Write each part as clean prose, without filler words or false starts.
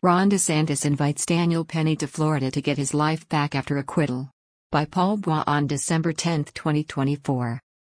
Ron DeSantis invites Daniel Penny to Florida to get his life back after acquittal. By Paul Bois on December 10, 2024.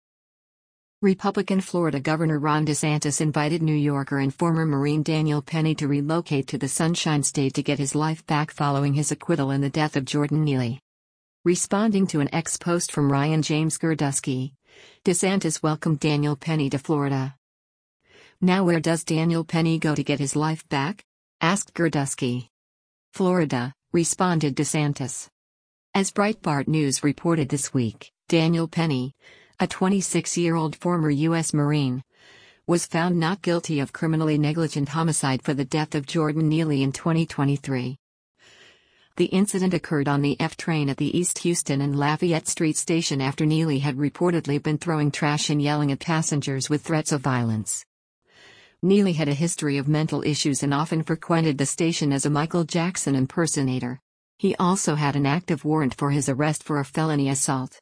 Republican Florida Governor Ron DeSantis invited New Yorker and former Marine Daniel Penny to relocate to the Sunshine State to get his life back following his acquittal in the death of Jordan Neely. Responding to an ex-post from Ryan James Girdusky, DeSantis welcomed Daniel Penny to Florida. "Now where does Daniel Penny go to get his life back?" asked Girdusky. "Florida," responded DeSantis. As Breitbart News reported this week, Daniel Penny, a 26-year-old former U.S. Marine, was found not guilty of criminally negligent homicide for the death of Jordan Neely in 2023. The incident occurred on the F train at the East Houston and Lafayette Street station after Neely had reportedly been throwing trash and yelling at passengers with threats of violence. Neely had a history of mental issues and often frequented the station as a Michael Jackson impersonator. He also had an active warrant for his arrest for a felony assault.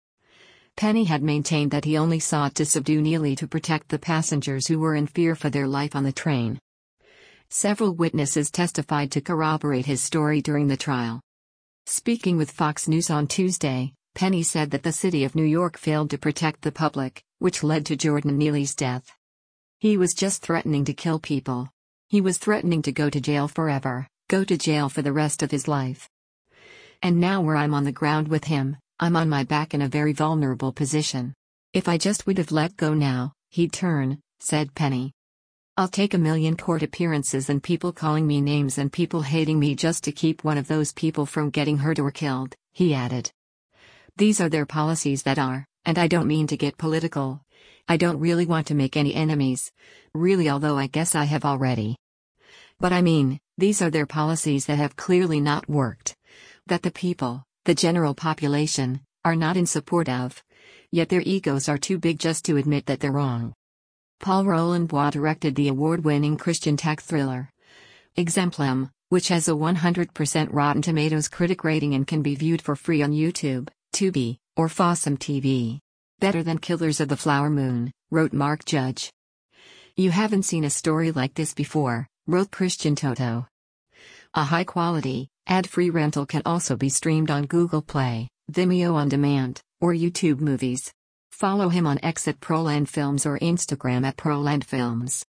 Penny had maintained that he only sought to subdue Neely to protect the passengers who were in fear for their life on the train. Several witnesses testified to corroborate his story during the trial. Speaking with Fox News on Tuesday, Penny said that the city of New York failed to protect the public, which led to Jordan Neely's death. "He was just threatening to kill people. He was threatening to go to jail forever, go to jail for the rest of his life. And now where I'm on the ground with him, I'm on my back in a very vulnerable position. If I just would have let go now, he'd turn," said Penny. "I'll take 1,000,000 court appearances and people calling me names and people hating me just to keep one of those people from getting hurt or killed," he added. "These are their policies that are, and I don't mean to get political. I don't really want to make any enemies, really, although I guess I have already. But I mean, these are their policies that have clearly not worked, that the people, the general population, are not in support of. Yet their egos are too big just to admit that they're wrong." Paul Roland Bois directed the award-winning Christian tech thriller Exemplum, which has a 100% Rotten Tomatoes critic rating and can be viewed for free on YouTube, Tubi, or Fossum TV. "Better than Killers of the Flower Moon," wrote Mark Judge. "You haven't seen a story like this before," wrote Christian Toto. A high-quality, ad-free rental can also be streamed on Google Play, Vimeo On Demand, or YouTube Movies. Follow him on X at Proland Films or Instagram at Proland Films.